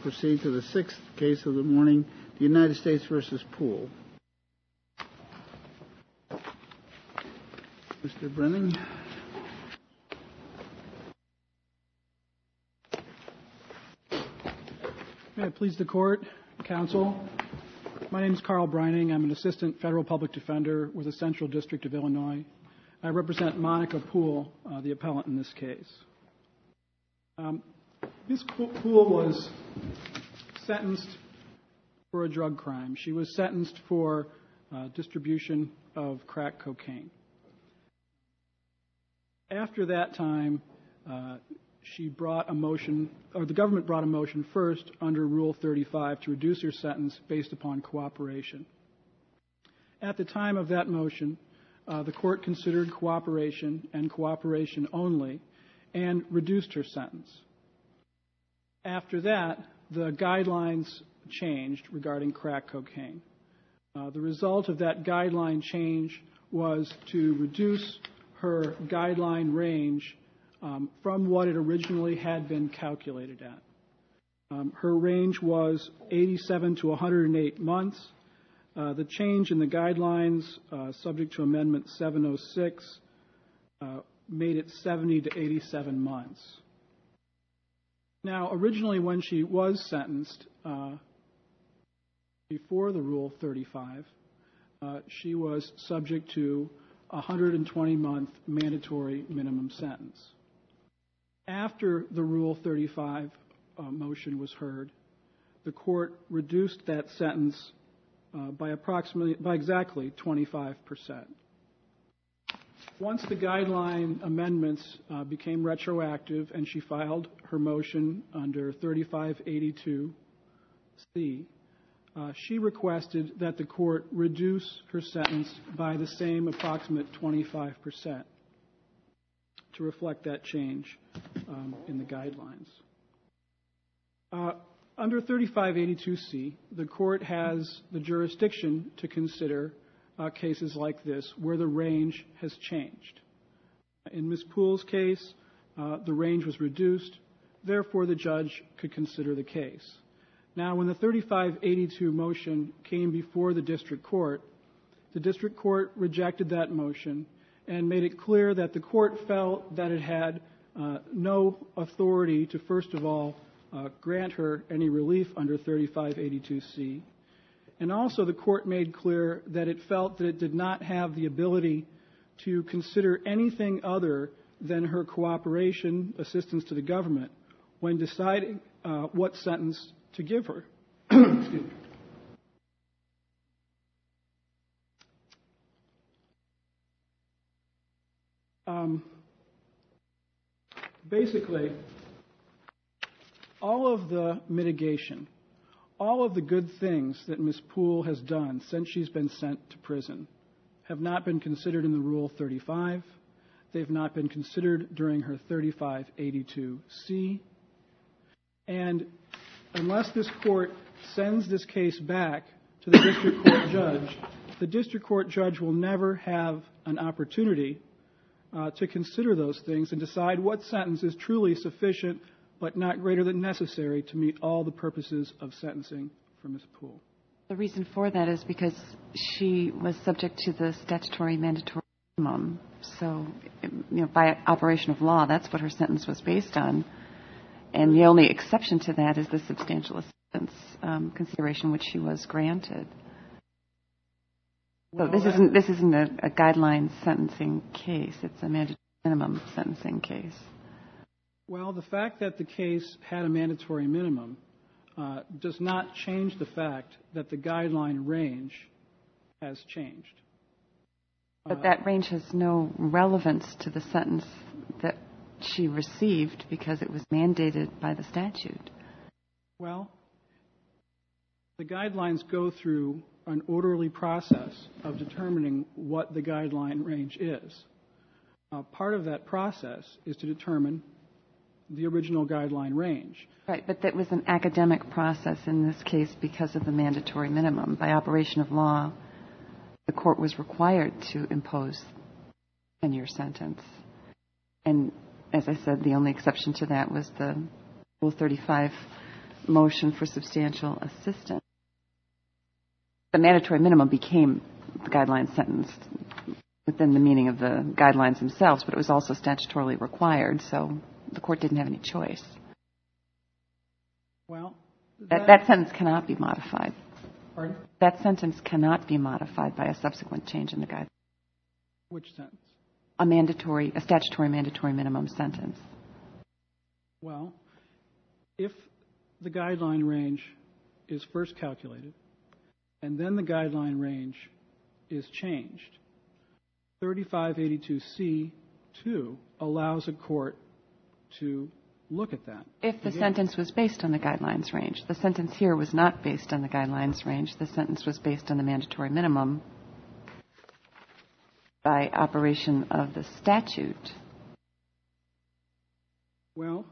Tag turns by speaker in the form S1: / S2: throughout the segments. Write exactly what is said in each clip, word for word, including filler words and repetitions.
S1: proceed to the sixth case of the morning, the United States versus Poole. Mister Brennan.
S2: May it please the court, counsel. My name is Carl Brining. I'm an assistant federal public defender with the Central District of Illinois. I represent Monica Poole, uh, the appellant in this case. Um, Miz Poole was sentenced for a drug crime. She was sentenced for uh, distribution of crack cocaine. After that time, uh, she brought a motion, or the government brought a motion first under Rule thirty-five to reduce her sentence based upon cooperation. At the time of that motion, uh, the court considered cooperation and cooperation only and reduced her sentence. After that, the guidelines changed regarding crack cocaine. Uh, the result of that guideline change was to reduce her guideline range um, from what it originally had been calculated at. Um, her range was eighty-seven to one hundred eight months. Uh, the change in the guidelines, uh, subject to Amendment seven oh six, uh, made it seventy to eighty-seven months. Now, originally when she was sentenced, uh, before the Rule thirty-five, uh, she was subject to a one hundred twenty month mandatory minimum sentence. After the Rule thirty-five uh, motion was heard, the court reduced that sentence uh, by approximately, by exactly twenty-five percent. Once the guideline amendments uh, became retroactive and she filed her motion under thirty-five eighty-two C, uh, she requested that the court reduce her sentence by the same approximate twenty-five percent to reflect that change um, in the guidelines. Uh, under thirty-five eighty-two C, the court has the jurisdiction to consider Uh, cases like this where the range has changed. In Miz Poole's case, uh, the range was reduced, therefore the judge could consider the case. Now, when the thirty-five eighty-two motion came before the district court, the district court rejected that motion and made it clear that the court felt that it had uh, no authority to, first of all, uh, grant her any relief under thirty-five eighty-two C. And also the court made clear that it felt that it did not have the ability to consider anything other than her cooperation, assistance to the government, when deciding uh, what sentence to give her. Excuse me. Um, basically, all of the mitigation, all of the good things that Miz Poole has done since she's been sent to prison have not been considered in the Rule thirty-five. They've not been considered during her thirty-five eighty-two C. And unless this court sends this case back to the district court judge, the district court judge will never have an opportunity uh, to consider those things and decide what sentence is truly sufficient but not greater than necessary to meet all the purposes of sentencing for Miz Poole.
S3: The reason for that is because she was subject to the statutory mandatory minimum. So, you know, by operation of law, that's what her sentence was based on. And the only exception to that is the substantial assistance um, consideration, which she was granted. So well, this isn't this isn't a, a guideline sentencing case. It's a mandatory minimum sentencing case.
S2: Well, the fact that the case had a mandatory minimum uh, does not change the fact that the guideline range has changed.
S3: But uh, that range has no relevance to the sentence that she received because it was mandated by the statute.
S2: Well, the guidelines go through an orderly process of determining what the guideline range is. Uh, part of that process is to determine the original guideline range.
S3: Right, but that was an academic process in this case because of the mandatory minimum. By operation of law, the court was required to impose a ten-year sentence. And as I said, the only exception to that was the Rule thirty-five motion for substantial assistance, the mandatory minimum became the guideline sentence within the meaning of the guidelines themselves, but it was also statutorily required, so the court didn't have any choice.
S2: Well,
S3: that, that sentence cannot be modified.
S2: Pardon?
S3: That sentence cannot be modified by a subsequent change in the guidelines.
S2: Which sentence?
S3: A mandatory, a statutory mandatory minimum sentence.
S2: Well, if the guideline range is first calculated and then the guideline range is changed, thirty-five eighty-two C two allows a court to look at that.
S3: If the
S2: Again,
S3: sentence was based on the guidelines range. The sentence here was not based on the guidelines range. The sentence was based on the mandatory minimum by operation of the statute.
S2: Well,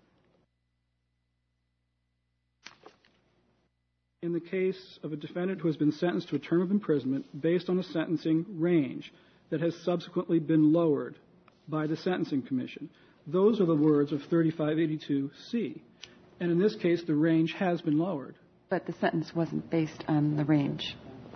S2: in the case of a defendant who has been sentenced to a term of imprisonment based on a sentencing range that has subsequently been lowered by the Sentencing Commission, those are the words of thirty-five eighty-two C. And in this case, the range has been lowered.
S3: But the sentence wasn't based on the range.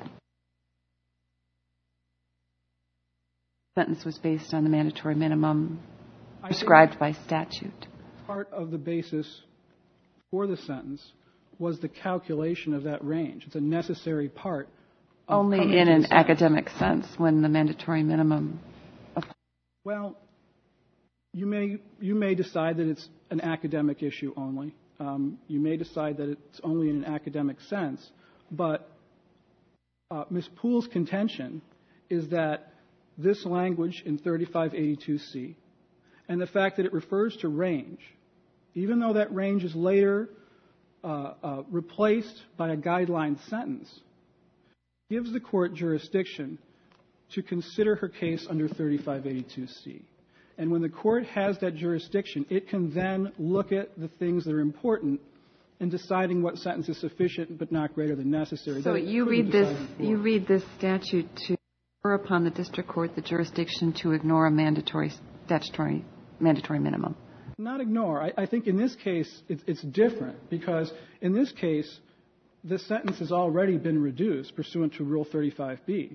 S3: The sentence was based on the mandatory minimum prescribed by statute.
S2: Part of the basis for the sentence was the calculation of that range. It's a necessary part.
S3: Only in an academic sense when the mandatory minimum.
S2: Well, you may you may decide that it's an academic issue only. Um, you may decide that it's only in an academic sense. But uh, Miz Poole's contention is that this language in thirty-five eighty-two C and the fact that it refers to range, even though that range is later uh, uh, replaced by a guideline sentence, gives the court jurisdiction to consider her case under thirty-five eighty-two C. And when the court has that jurisdiction, it can then look at the things that are important in deciding what sentence is sufficient but not greater than necessary.
S3: So
S2: That
S3: you read this you read this statute to confer upon the district court the jurisdiction to ignore a mandatory statutory mandatory minimum.
S2: Not ignore. I, I think in this case it's, it's different because in this case the sentence has already been reduced pursuant to Rule thirty-five B.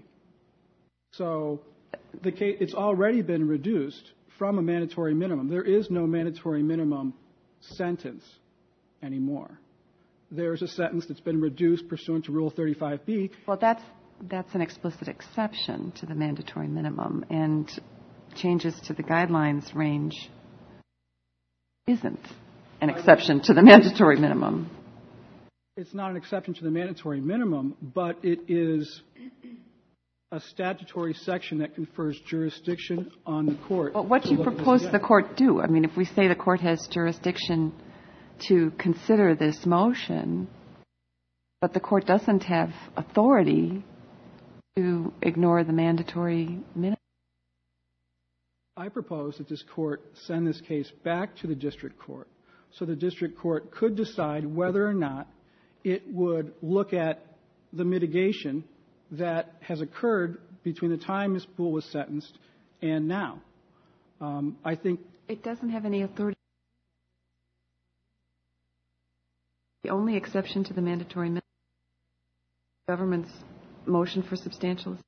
S2: So the case, it's already been reduced from a mandatory minimum. There is no mandatory minimum sentence anymore. There's a sentence that's been reduced pursuant to Rule thirty-five B.
S3: Well, that's that's an explicit exception to the mandatory minimum, and changes to the guidelines range isn't an exception to the mandatory minimum.
S2: It's not an exception to the mandatory minimum, but it is a statutory section that confers jurisdiction on the court.
S3: But what do you propose the court do? I mean, if we say the court has jurisdiction to consider this motion, but the court doesn't have authority to ignore the mandatory minimum.
S2: I propose that this court send this case back to the district court so the district court could decide whether or not it would look at the mitigation that has occurred between the time Miz Poole was sentenced and now. Um, I think
S3: it doesn't have any authority. The only exception to the mandatory minimum is the government's motion for substantial.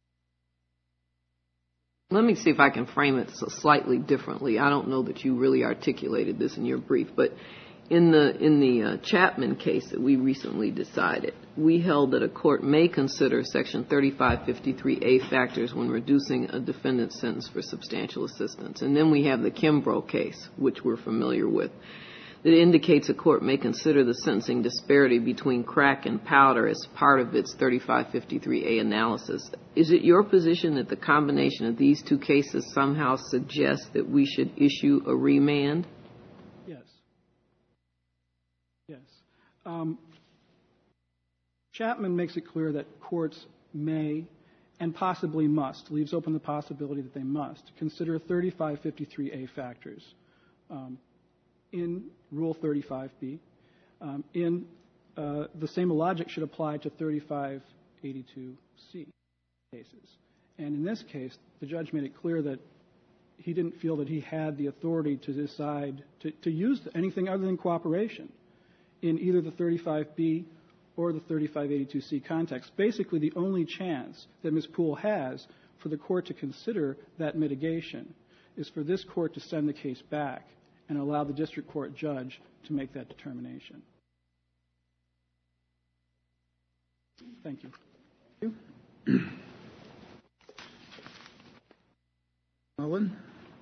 S4: Let me see if I can frame it slightly differently. I don't know that you really articulated this in your brief, but in the in the uh, Chapman case that we recently decided, we held that a court may consider Section thirty-five fifty-three A factors when reducing a defendant's sentence for substantial assistance. And then we have the Kimbrough case, which we're familiar with, that indicates a court may consider the sentencing disparity between crack and powder as part of its thirty-five fifty-three A analysis. Is it your position that the combination of these two cases somehow suggests that we should issue a remand?
S2: Yes. Yes. Um, Chapman makes it clear that courts may and possibly must, leaves open the possibility that they must, consider thirty-five fifty-three A factors um, in Rule thirty-five B. Um, in uh, the same logic should apply to thirty-five eighty-two C cases. And in this case, the judge made it clear that he didn't feel that he had the authority to decide to, to use anything other than cooperation in either the thirty-five B or the thirty-five eighty-two C context. Basically, the only chance that Miz Poole has for the court to consider that mitigation is for this court to send the case back and allow the district court judge to make that determination. Thank you.
S1: Thank you. Mullen?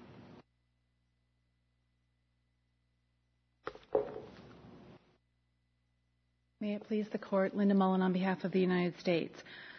S5: May it please the Court, Linda Mullen on behalf of the United States.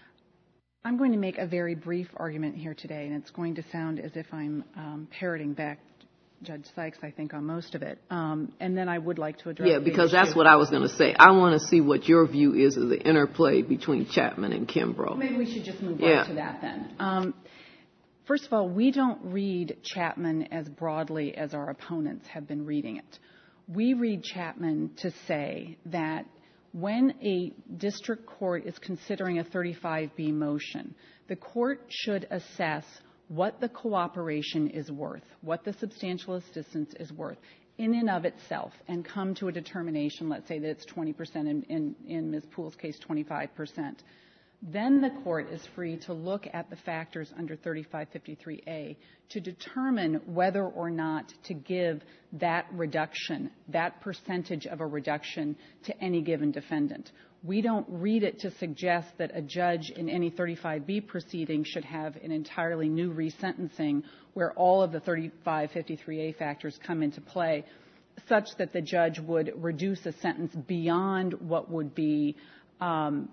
S5: I'm going to make a very brief argument here today, and it's going to sound as if I'm um, parroting back Judge Sykes, I think, on most of it. Um, and then I would like to address
S4: Yeah, because that's what I was going to say. I want to see what your view is of the interplay between Chapman and Kimbrough.
S5: Maybe we should just move
S4: yeah.
S5: on to that then. Um, first of all, we don't read Chapman as broadly as our opponents have been reading it. We read Chapman to say that when a district court is considering a thirty-five B motion, the court should assess what the cooperation is worth, what the substantial assistance is worth in and of itself, and come to a determination, let's say that it's twenty percent, in, in, in Miz Poole's case, twenty-five percent. Then the court is free to look at the factors under thirty-five fifty-three A to determine whether or not to give that reduction, that percentage of a reduction, to any given defendant. We don't read it to suggest that a judge in any thirty-five B proceeding should have an entirely new resentencing where all of the thirty-five fifty-three A factors come into play, such that the judge would reduce a sentence beyond what would be um,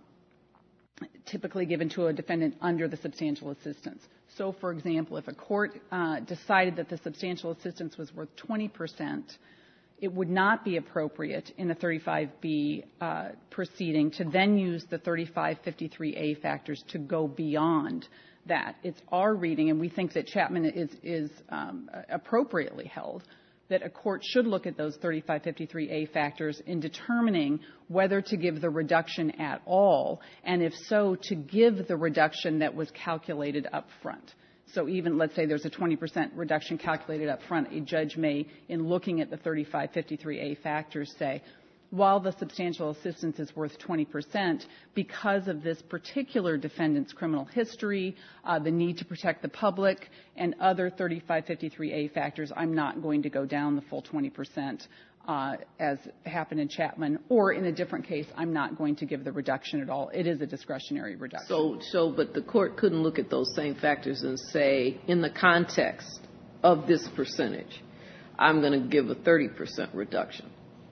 S5: typically given to a defendant under the substantial assistance. So, for example, if a court uh, decided that the substantial assistance was worth twenty percent, it would not be appropriate in a thirty-five B uh, proceeding to then use the thirty-five fifty-three A factors to go beyond that. It's our reading, and we think that Chapman is, is um, appropriately held, that a court should look at those thirty-five fifty-three A factors in determining whether to give the reduction at all, and if so, to give the reduction that was calculated up front. So even, let's say there's a twenty percent reduction calculated up front, a judge may, in looking at the thirty-five fifty-three A factors, say, while the substantial assistance is worth twenty percent, because of this particular defendant's criminal history, uh, the need to protect the public, and other thirty-five fifty-three A factors, I'm not going to go down the full twenty percent uh, as happened in Chapman, or in a different case, I'm not going to give the reduction at all. It is a discretionary reduction.
S4: So, so, but the court couldn't look at those same factors and say, in the context of this percentage, I'm going to give a thirty percent reduction.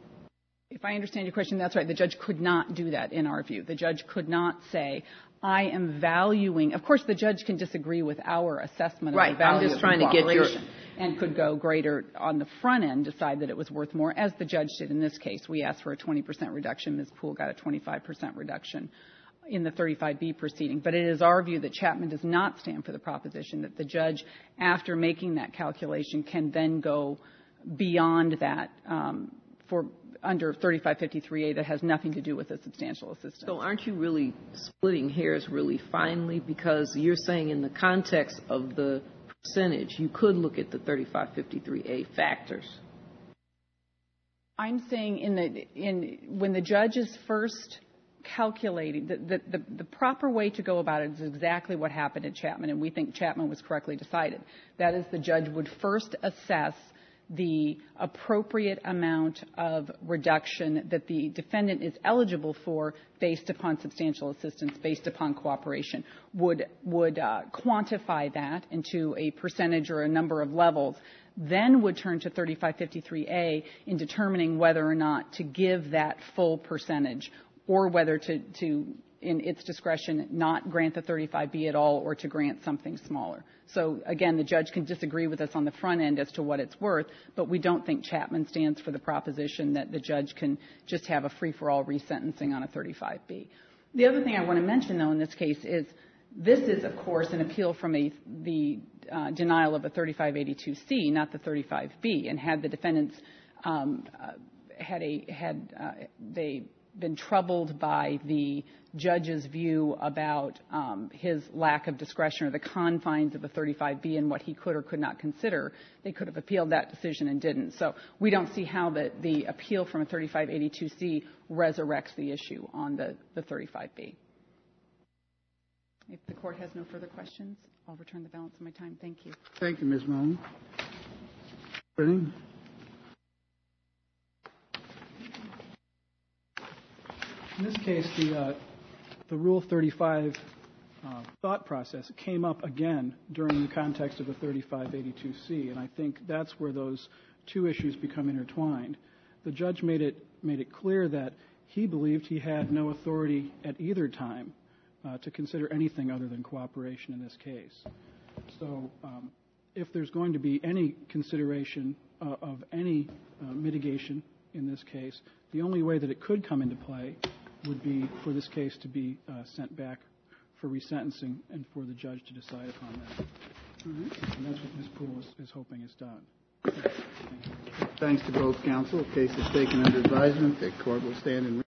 S5: If I understand your question, that's right. The judge could not do that in our view. The judge could not say, I am valuing. Of course, the judge can disagree with our assessment
S4: right.
S5: of the value
S4: I'm just
S5: of
S4: trying to get your
S5: and could go greater on the front end, decide that it was worth more, as the judge did in this case. We asked for a twenty percent reduction. Miz Poole got a twenty-five percent reduction in the thirty-five B proceeding. But it is our view that Chapman does not stand for the proposition that the judge, after making that calculation, can then go beyond that um, for under thirty-five fifty-three A that has nothing to do with a substantial assistance.
S4: So aren't you really splitting hairs really finely? Because you're saying in the context of the percentage, you could look at the thirty-five fifty-three A factors.
S5: I'm saying in the in when the judge is first calculating, the, the, the, the proper way to go about it is exactly what happened at Chapman, and we think Chapman was correctly decided. That is, the judge would first assess the appropriate amount of reduction that the defendant is eligible for based upon substantial assistance, based upon cooperation, would would uh, quantify that into a percentage or a number of levels, then would turn to thirty-five fifty-three A in determining whether or not to give that full percentage or whether to, to in its discretion, not grant the thirty-five B at all or to grant something smaller. So, again, the judge can disagree with us on the front end as to what it's worth, but we don't think Chapman stands for the proposition that the judge can just have a free-for-all resentencing on a thirty-five B. The other thing I want to mention, though, in this case is this is, of course, an appeal from a, the uh, denial of a thirty-five eighty-two C, not the thirty-five B. And had the defendants um, uh, had a had uh, they been troubled by the judge's view about um, his lack of discretion or the confines of the thirty-five B and what he could or could not consider, they could have appealed that decision and didn't. So we don't see how the, the appeal from a thirty-five eighty-two C resurrects the issue on the, the thirty-five B. If the court has no further questions, I'll return the balance of my time. Thank you.
S1: Thank you, Miz Mullen. Brennan?
S2: In this case, the, uh, the Rule thirty-five uh, thought process came up again during the context of a thirty-five eighty-two C, and I think that's where those two issues become intertwined. The judge made it, made it clear that he believed he had no authority at either time uh, to consider anything other than cooperation in this case. So um, if there's going to be any consideration uh, of any uh, mitigation in this case, the only way that it could come into play would be for this case to be uh, sent back for resentencing and for the judge to decide upon that. Mm-hmm. And that's what Miz Poole is, is hoping is done. Thank you.
S1: Thanks to both counsel. The case is taken under advisement. The court will stand in